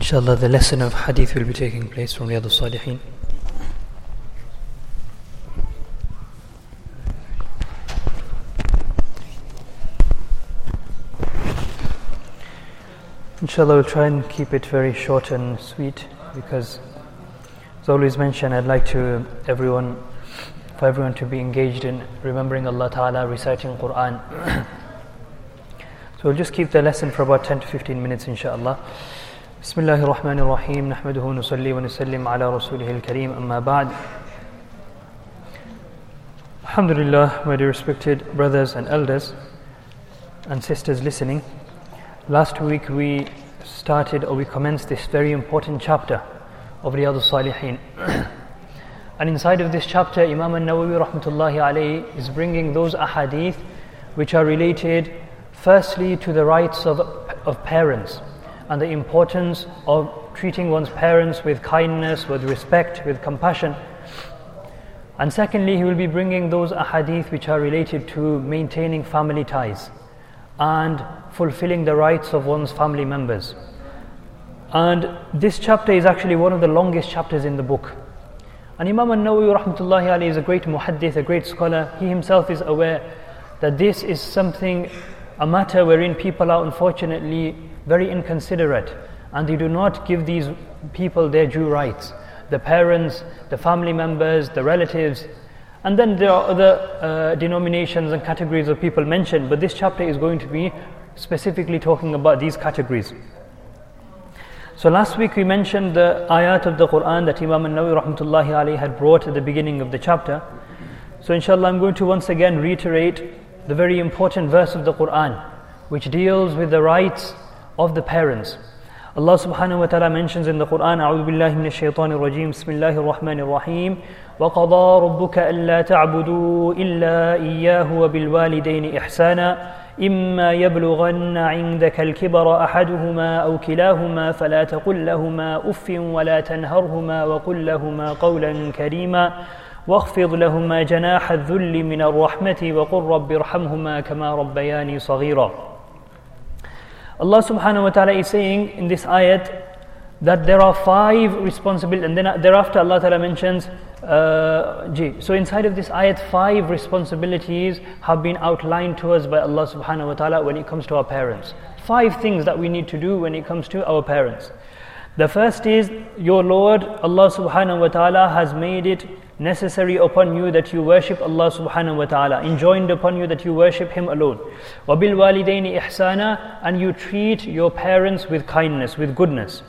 Inshallah, the lesson of hadith will be taking place from Riyadh al-Salihin. Inshallah, we'll try and keep it very short and sweet, because as always mentioned, I'd like for everyone to be engaged in remembering Allah Ta'ala, reciting Quran. So we'll just keep the lesson for about 10 to 15 minutes, inshallah. Bismillahir Rahmanir Rahim. Nahmaduhu nusalli wa nusallim ala rasulihil kareem. Amma ba'd. Alhamdulillah, my dear respected brothers and elders and sisters listening. Last week we commenced this very important chapter of Riyadh al-Salihin. And inside of this chapter, Imam al-Nawawi rahmatullahi alayhi is bringing those ahadith which are related firstly to the rights of parents and the importance of treating one's parents with kindness, with respect, with compassion. And secondly, he will be bringing those ahadith which are related to maintaining family ties and fulfilling the rights of one's family members. And this chapter is actually one of the longest chapters in the book. And Imam al-Nawawi rahmatullahi alayhi is a great muhaddith, a great scholar. He himself is aware that this is a matter wherein people are unfortunately very inconsiderate, and they do not give these people their due rights. The parents, the family members, the relatives, and then there are other denominations and categories of people mentioned, but this chapter is going to be specifically talking about these categories. So last week we mentioned the ayat of the Quran that Imam al-Nawawi rahmatullahi alayhi had brought at the beginning of the chapter. So inshallah, I'm going to once again reiterate the very important verse of the Quran which deals with the rights of the parents. Allah subhanahu wa ta'ala mentions in the Quran, A'udhu billahi minash shaitanir rajim, Bismillahir Rahmanir Rahim, وَقَضَى رَبُّكَ أَلَّا تَعْبُدُوا إِلَّا إِيَّاهُ وَبِالْوَالِدَيْنِ إِحْسَانًا إِمَّا يَبْلُغَنَّ عِندَكَ الْكِبَرَ أَحَدُهُمَا أَوْ كِلَاهُمَا فَلَا تَقُل لَّهُمَا أُفٍّ وَلَا تَنْهَرْهُمَا وَقُل لَّهُمَا قَوْلًا كَرِيمًا واخفض لهما جناح الذل من الرحمة وقل رب ارحمهما كما ربياني صغيرا. Allah subhanahu wa ta'ala is saying in this ayat that there are 5 responsibilities, and then thereafter Allah ta'ala mentions so inside of this ayat 5 responsibilities have been outlined to us by Allah subhanahu wa ta'ala when it comes to our parents. 5 things that we need to do when it comes to our parents. The first is, your Lord Allah subhanahu wa ta'ala has made it necessary upon you that you worship Allah subhanahu wa ta'ala, enjoined upon you that you worship Him alone. وَبِالْوَالِدَيْنِ إِحْسَانًا, and you treat your parents with kindness, with goodness.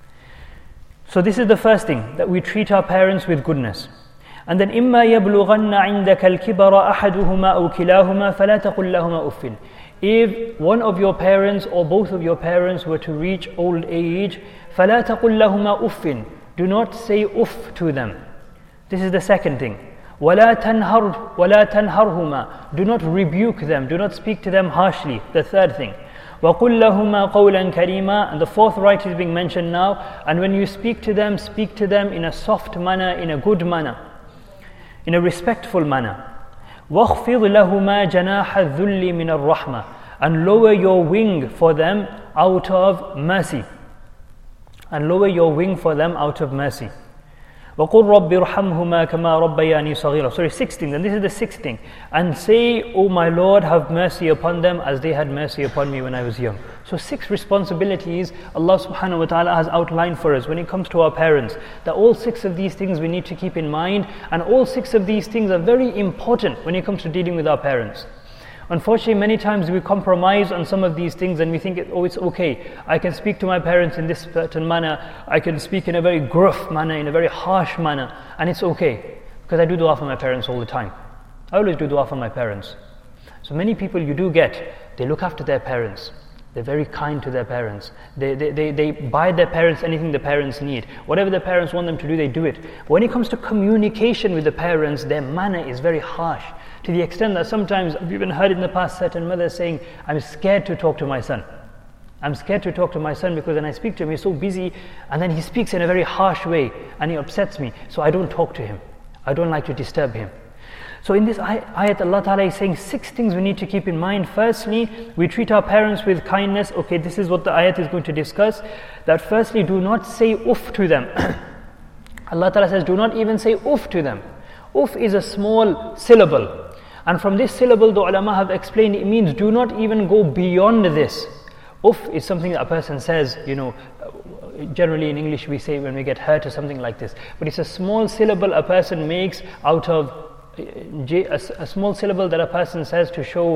So this is the first thing, that we treat our parents with goodness. And then إِمَّا يَبْلُغَنَّ عِندَكَ الْكِبَرَ أَحَدُهُمَا أَوْ كِلَاهُمَا فَلَا تَقُل لَّهُمَا أُفٍّ. If one of your parents or both of your parents were to reach old age, فَلَا تَقُل لَّهُمَا أُفٍّ, do not say uff to them. This is the second thing. وَلَا تَنْهَرْهُمَا, do not rebuke them, do not speak to them harshly. The third thing. وَقُل لَّهُمَا قَوْلًا كَرِيمًا, and the fourth right is being mentioned now. And when you speak to them in a soft manner, in a good manner, in a respectful manner. وَاخْفِضْ لَهُمَا جَنَاحَ الذُّلِّ مِنَ الرَّحْمَةِ, and lower your wing for them out of mercy. And lower your wing for them out of mercy. وَقُلْ رَبِّ ارْحَمْهُمَا كَمَا رَبَّيَانِي صَغِيرًا. Sixth thing, and this is the sixth thing. And say, O my Lord, have mercy upon them as they had mercy upon me when I was young. So 6 responsibilities Allah subhanahu wa ta'ala has outlined for us when it comes to our parents. That all 6 of these things we need to keep in mind, and all 6 of these things are very important when it comes to dealing with our parents. Unfortunately, many times we compromise on some of these things and we think, it's okay. I can speak to my parents in this certain manner. I can speak in a very gruff manner, in a very harsh manner, and it's okay. Because I do dua for my parents all the time. I always do dua for my parents. So many people you do get, they look after their parents. They're very kind to their parents. They buy their parents anything the parents need. Whatever the parents want them to do, they do it. But when it comes to communication with the parents, their manner is very harsh. To the extent that sometimes, I've even heard in the past certain mothers saying, I'm scared to talk to my son. I'm scared to talk to my son because when I speak to him, he's so busy, and then he speaks in a very harsh way, and he upsets me, so I don't talk to him. I don't like to disturb him. So in this ayat, Allah Ta'ala is saying 6 things we need to keep in mind. Firstly, we treat our parents with kindness. Okay, this is what the ayat is going to discuss. That firstly, do not say uff to them. Allah Ta'ala says, do not even say uff to them. Uff is a small syllable. And from this syllable, the ulama have explained, it means do not even go beyond this. Uff is something that a person says, generally in English we say when we get hurt or something like this. But it's a small syllable a person makes out of a small syllable that a person says to show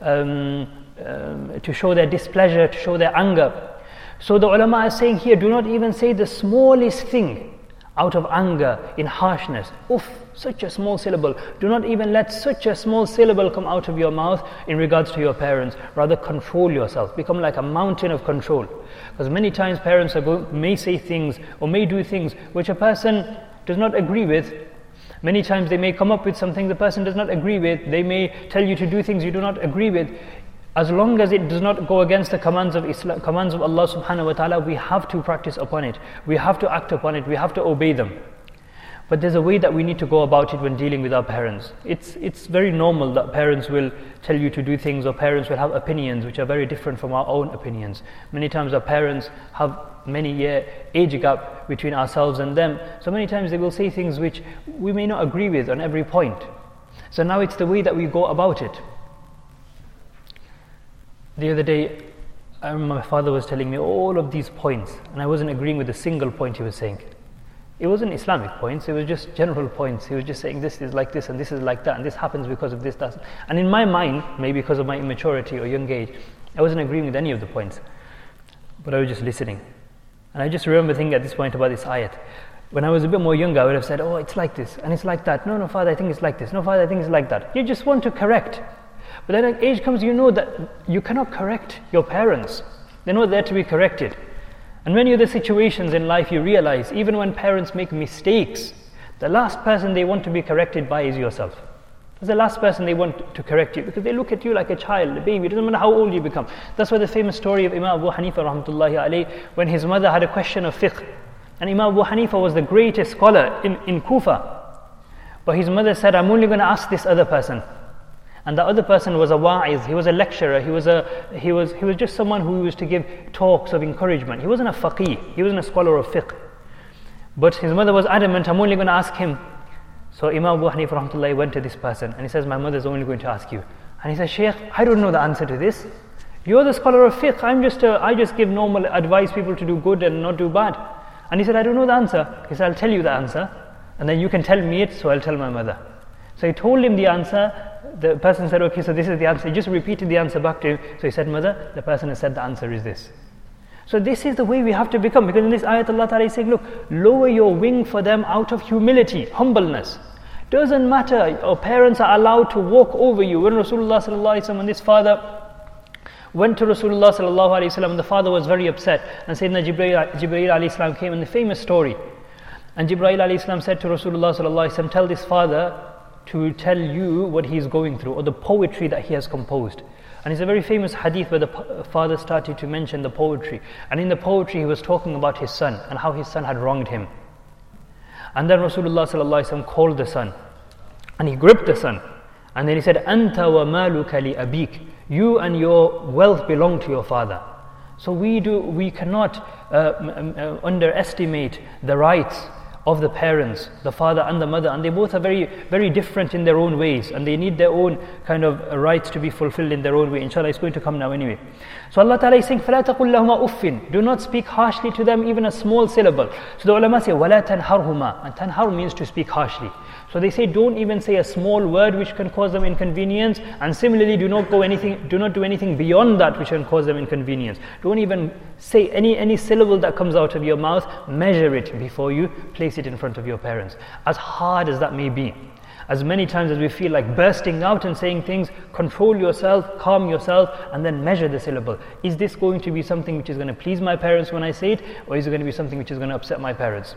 their displeasure, to show their anger. So the ulama are saying here, do not even say the smallest thing out of anger, in harshness. Uff, such a small syllable. Do not even let such a small syllable come out of your mouth in regards to your parents. Rather control yourself. Become like a mountain of control. Because many times parents may say things or may do things which a person does not agree with. Many times they may come up with something the person does not agree with. They may tell you to do things you do not agree with. As long as it does not go against the commands of Islam, commands of Allah subhanahu wa ta'ala, we have to practice upon it. We have to act upon it. We have to obey them. But there's a way that we need to go about it when dealing with our parents. It's very normal that parents will tell you to do things, or parents will have opinions which are very different from our own opinions. Many times our parents have many year age gap between ourselves and them. So many times they will say things which we may not agree with on every point. So now it's the way that we go about it. The other day, I remember my father was telling me all of these points, and I wasn't agreeing with a single point he was saying. It wasn't Islamic points, it was just general points. He was just saying this is like this and this is like that and this happens because of this, that. And in my mind, maybe because of my immaturity or young age, I wasn't agreeing with any of the points. But I was just listening. And I just remember thinking at this point about this ayat. When I was a bit more younger, I would have said, oh, it's like this and it's like that. No, Father, I think it's like this. No, Father, I think it's like that. You just want to correct. But then as age comes, you know that you cannot correct your parents. They're not there to be corrected. And many other situations in life you realize, even when parents make mistakes, the last person they want to be corrected by is yourself. That's the last person they want to correct you, because they look at you like a child, a baby. It doesn't matter how old you become. That's why the famous story of Imam Abu Hanifa rahmatullahi alayhi, when his mother had a question of fiqh. And Imam Abu Hanifa was the greatest scholar in Kufa. But his mother said, I'm only going to ask this other person. And the other person was a wa'iz, he was a lecturer, he was just someone who used to give talks of encouragement. He wasn't a faqih, he wasn't a scholar of fiqh. But his mother was adamant, I'm only going to ask him. So Imam Abu Hanifa rahmatullahi went to this person and he says, my mother is only going to ask you. And he says, Shaykh, I don't know the answer to this. You're the scholar of fiqh, I just give normal advice people to do good and not do bad. And he said, I don't know the answer. He said, I'll tell you the answer and then you can tell me it, so I'll tell my mother. So he told him the answer. The person said, okay, so this is the answer. He just repeated the answer back to him. So he said, mother, the person has said the answer is this. So this is the way we have to become. Because in this ayat Allah Ta'ala is saying, look, lower your wing for them out of humility, humbleness. Doesn't matter, your parents are allowed to walk over you. When Rasulullah sallallahu alaihi wasallam and his father went to Rasulullah sallallahu alaihi wasallam, the father was very upset. And Sayyidina Jibreel alayhi salam came in the famous story. And Jibreel alayhi salam said to Rasulullah sallallahu alaihi wasallam, tell this father to tell you what he is going through, or the poetry that he has composed. And it's a very famous hadith where the father started to mention the poetry. And in the poetry he was talking about his son and how his son had wronged him. And then Rasulullah sallallahu alaihi wasallam called the son and he gripped the son. And then he said, Anta wa maluka li abik. You and your wealth belong to your father. So we cannot underestimate the rights of the parents, the father and the mother, and they both are very, very different in their own ways, and they need their own kind of rights to be fulfilled in their own way. Inshallah, it's going to come now anyway. So Allah Ta'ala is saying, فَلَا تَقُلْ لَهُمَا أُفٍّ. Do not speak harshly to them, even a small syllable. So the ulama say, وَلَا تَنْهَرْهُمَا. And tanhar means to speak harshly. So they say, don't even say a small word which can cause them inconvenience, and similarly do not do anything beyond that which can cause them inconvenience. Don't even say any syllable that comes out of your mouth. Measure it before you place it in front of your parents. As hard as that may be, as many times as we feel like bursting out and saying things, control yourself, calm yourself, and then measure the syllable. Is this going to be something which is going to please my parents when I say it, or is it going to be something which is going to upset my parents?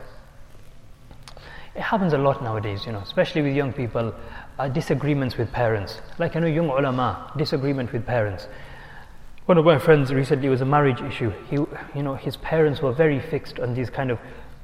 It happens a lot nowadays, especially with young people, disagreements with parents. Like I know young ulama, disagreement with parents. One of my friends recently was a marriage issue. His parents were very fixed on these kind of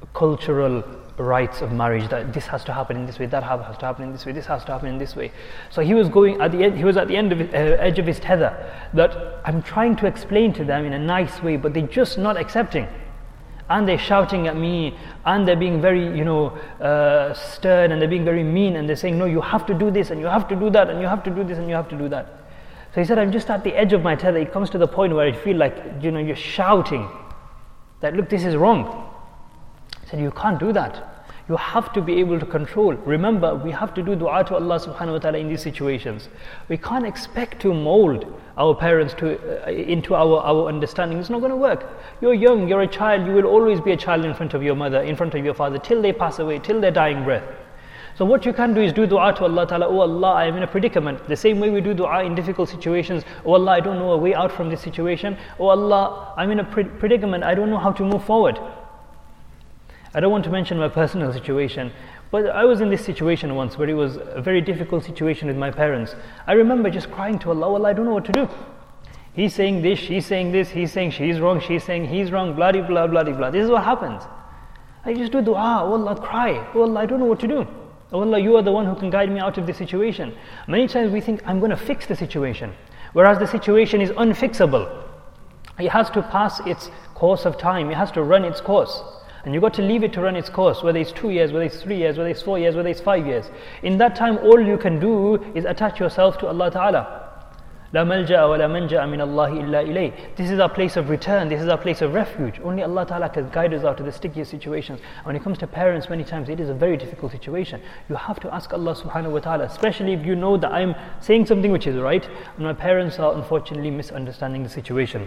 cultural rites of marriage, that this has to happen in this way, that has to happen in this way, this has to happen in this way. So he was going at the end, he was at the end of edge of his tether, that I'm trying to explain to them in a nice way, but they're just not accepting. And they're shouting at me, and they're being very, stern, and they're being very mean, and they're saying, no, you have to do this, and you have to do that, and you have to do this, and you have to do that. So he said, I'm just at the edge of my tether. It comes to the point where I feel like, you're shouting that, look, this is wrong. He said, you can't do that. You have to be able to control. Remember, we have to do dua to Allah subhanahu wa ta'ala in these situations. We can't expect to mold our parents into our understanding. It's not going to work. You're young, you're a child, you will always be a child in front of your mother, in front of your father, till they pass away, till their dying breath. So what you can do is do dua to Allah ta'ala. Oh Allah, I am in a predicament. The same way we do dua in difficult situations. Oh Allah, I don't know a way out from this situation. Oh Allah, I'm in a predicament. I don't know how to move forward. I don't want to mention my personal situation, but I was in this situation once where it was a very difficult situation with my parents. I remember just crying to Allah, Allah, I don't know what to do. He's saying this, she's saying this, he's saying she's wrong, she's saying he's wrong, blah, blah, blah, blah. This is what happens. I just do dua, oh Allah, cry, oh Allah, I don't know what to do. Oh Allah, you are the one who can guide me out of this situation. Many times we think, I'm going to fix the situation, whereas the situation is unfixable. It has to pass its course of time, it has to run its course. And you've got to leave it to run its course, whether it's 2 years, whether it's 3 years, whether it's 4 years, whether it's 5 years. In that time, all you can do is attach yourself to Allah Ta'ala. La malja'a wa la manja'a min Allahi illa ilayh. This is our place of return, this is our place of refuge. Only Allah Ta'ala can guide us out of the stickiest situations. And when it comes to parents, many times it is a very difficult situation. You have to ask Allah Subhanahu wa Ta'ala, especially if you know that I'm saying something which is right, and my parents are unfortunately misunderstanding the situation.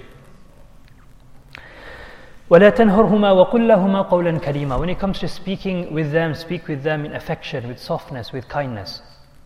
وَلَا تَنْهُرْهُمَا وَقُلْ لَهُمَا قَوْلًا كَرِيمًا. When it comes to speaking with them, speak with them in affection, with softness, with kindness.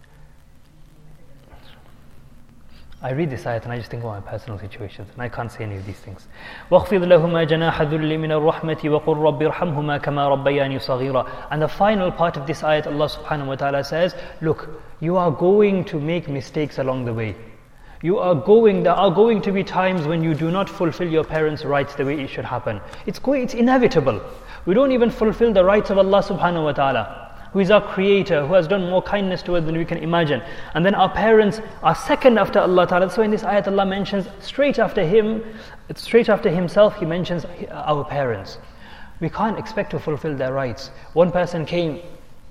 I read this ayat and I just think of my personal situations, and I can't say any of these things. وَاخْفِضْ لَهُمَا جَنَاحَ الذُّلِّ مِنَ الرَّحْمَةِ وَقُلْ رَبِّ ارْحَمْهُمَا كَمَا رَبَّيَانِي صَغِيرًا. And the final part of this ayat, Allah subhanahu wa ta'ala says, look, you are going to make mistakes along the way. There are going to be times when you do not fulfill your parents' rights the way it should happen. It's inevitable. We don't even fulfill the rights of Allah subhanahu wa ta'ala, who is our creator, who has done more kindness to us than we can imagine. And then our parents are second after Allah ta'ala. So in this ayat Allah mentions straight after himself, he mentions our parents. We can't expect to fulfill their rights. One person came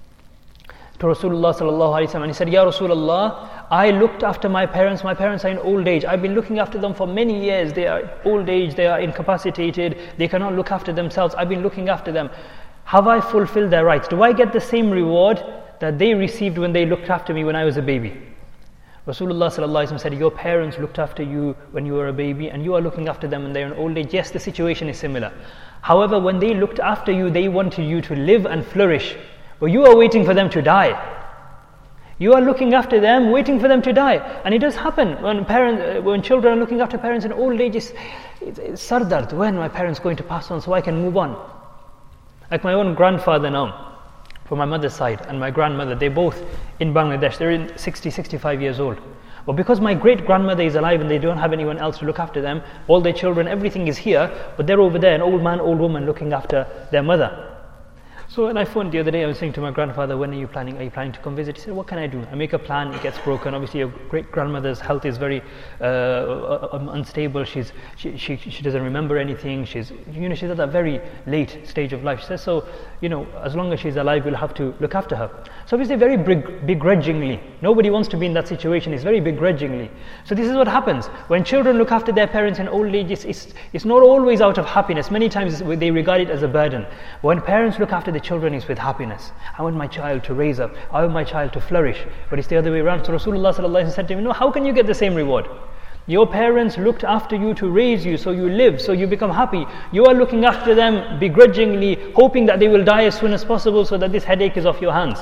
to Rasulullah sallallahu alaihi wasallam and he said, Ya Rasulullah, I looked after my parents are in old age. I've been looking after them for many years. They are old age, they are incapacitated, they cannot look after themselves. I've been looking after them. Have I fulfilled their rights? Do I get the same reward that they received when they looked after me when I was a baby? Rasulullah sallallahu alaihi wasallam said, your parents looked after you when you were a baby and you are looking after them when they're in old age. Yes, the situation is similar. However, when they looked after you, they wanted you to live and flourish. But you are waiting for them to die. You are looking after them, waiting for them to die. And it does happen when children are looking after parents in old age. It's sardard, when my parents are going to pass on so I can move on. Like my own grandfather now, from my mother's side, and my grandmother, they're both in Bangladesh. They're in 60, 65 years old. But because my great-grandmother is alive and they don't have anyone else to look after them, all their children, everything is here, but they're over there, an old man, old woman looking after their mother. So when I phoned the other day, I was saying to my grandfather, when are you planning to come visit? He said, what can I do? I make a plan, it gets broken. Obviously your great-grandmother's health is very unstable. She doesn't remember anything. She's at a very late stage of life. She says, so, as long as she's alive, we'll have to look after her. So obviously very begrudgingly. Nobody wants to be in that situation. It's very begrudgingly. So this is what happens. When children look after their parents in old age, it's not always out of happiness. Many times they regard it as a burden. When parents look after the children, is with happiness. I want my child to raise up. I want my child to flourish. But it's the other way around. So Rasulullah sallallahu alaihi wasallam said to him, no, how can you get the same reward? Your parents looked after you to raise you, so you live, so you become happy. You are looking after them begrudgingly, hoping that they will die as soon as possible so that this headache is off your hands.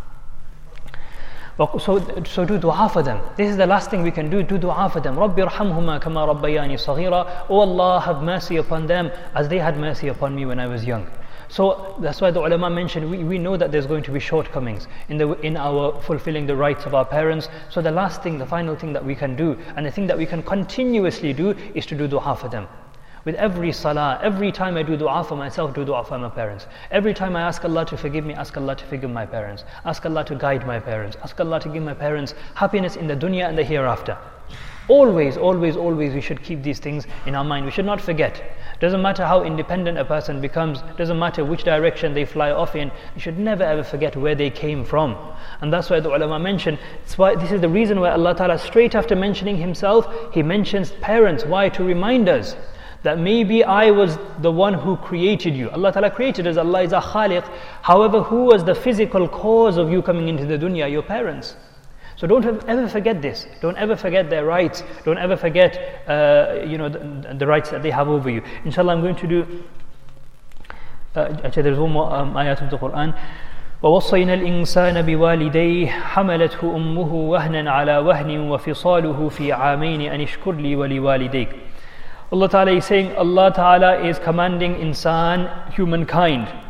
So do dua for them. This is the last thing we can do. Do dua for them. Rabbi irhamhuma kama rabbayani saghira. Oh Allah, have mercy upon them as they had mercy upon me when I was young. So that's why the ulama mentioned, we know that there's going to be shortcomings in our fulfilling the rights of our parents. So the final thing that we can do, and the thing that we can continuously do, is to do dua for them. With every salah, every time I do dua for myself, do dua for my parents. Every time I ask Allah to forgive me, ask Allah to forgive my parents. Ask Allah to guide my parents. Ask Allah to give my parents happiness in the dunya and the hereafter. Always, always, always we should keep these things in our mind. We should not forget. Doesn't matter how independent a person becomes, doesn't matter which direction they fly off in, you should never ever forget where they came from. And that's why the ulama mention, this is the reason why Allah Ta'ala, straight after mentioning Himself, He mentions parents. Why? To remind us that maybe I was the one who created you. Allah Ta'ala created us, Allah is a khaliq. However, who was the physical cause of you coming into the dunya? Your parents. So don't ever forget this. Don't ever forget their rights. Don't ever forget the rights that they have over you. Inshallah, I'm going to do actually there's one more ayat of the Quran. ووصينا الإنسان بوالديه حملته أمه وهنا على وهن وفصاله في عامين أن اشكر لي ولوالديك. Allah Ta'ala is saying, Allah Ta'ala is commanding insan, humankind,